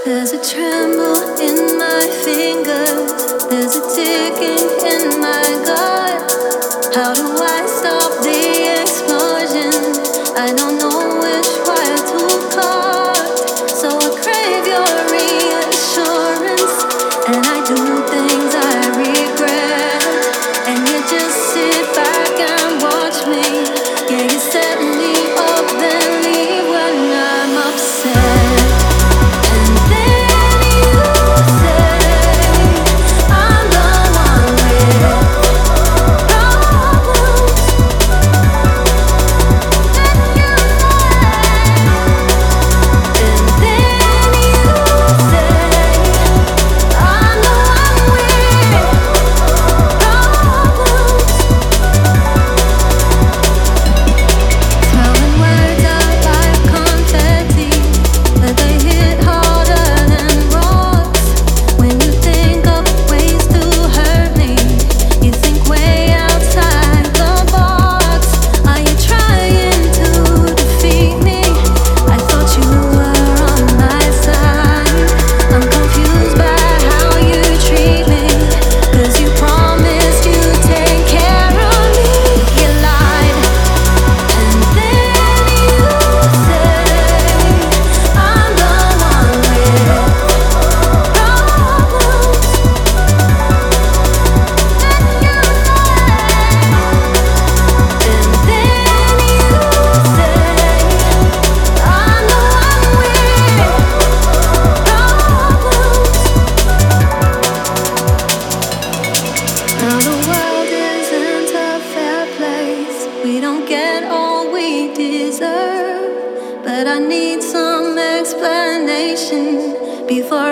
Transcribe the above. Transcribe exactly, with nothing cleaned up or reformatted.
There's a tremble in my fingers, there's a ticking in my gut. How do I stop the explosion? I don't know which wire to cut. So I crave your reassurance, and I do things I regret. And you just sit back and watch me. Yeah, you set me up, then leave when I'm upset. And then you say I'm the one with problems. Then you And then you say I'm the one with problems. Throwing words out like confetti, but they hit harder than rocks. When you think of ways to hurt me, you think way outside the box. Are you trying to defeat me? I thought you were on my side. I'm confused by how you treat me, 'cause you promised you'd take care of me. You lied. And then you say I'm the one with problems. Then you And then you say I'm the one with problems. Now the world isn't a fair place. We don't get all we deserve. But I need some explanation before